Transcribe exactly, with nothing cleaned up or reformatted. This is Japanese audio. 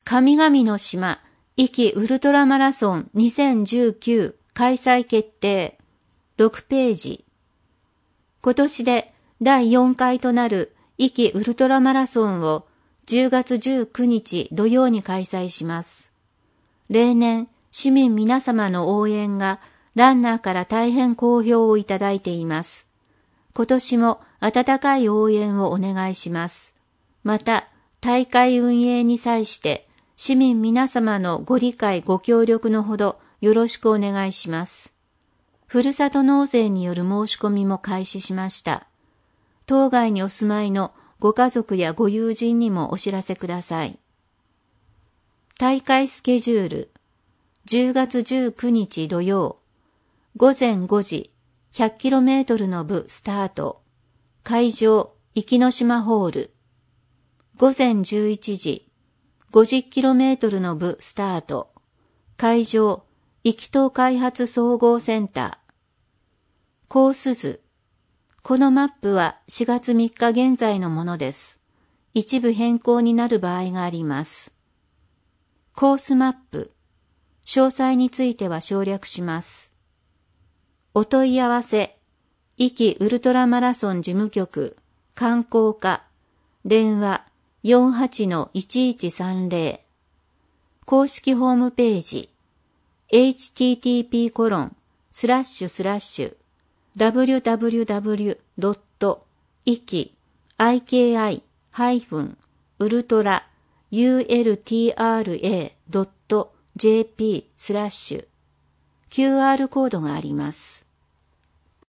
神々の島、壱岐ウルトラマラソンにせんじゅうきゅう開催決定。ろくページ。今年でだいよんかいとなる壱岐ウルトラマラソンをじゅうがつじゅうくにち土曜に開催します。例年、市民皆様の応援がランナーから大変好評をいただいています。今年も温かい応援をお願いします。また、大会運営に際して市民皆様のご理解ご協力のほどよろしくお願いします。ふるさと納税による申し込みも開始しました。当該にお住まいのご家族やご友人にもお知らせください。大会スケジュール。じゅうがつじゅうくにち土曜。ごぜんごじ、ひゃくキロメートルの部スタート。会場、壱岐の島ホール。ごぜんじゅういちじ、ごじゅっキロメートルの部スタート。会場、壱岐島開発総合センター。コース図。このマップはしがつみっか現在のものです。一部変更になる場合があります。コースマップ。詳細については省略します。お問い合わせ。壱岐ウルトラマラソン事務局、観光課。電話 よんはちのいちいちさんぜろ。公式ホームページ。エイチティーティーピーコロンスラッシュスラッシュダブリュダブリュダブリュドットイキアイケーアイハイフンウルトラユーエルティーアールエードットジェーピースラッシュ キューアール コードがあります。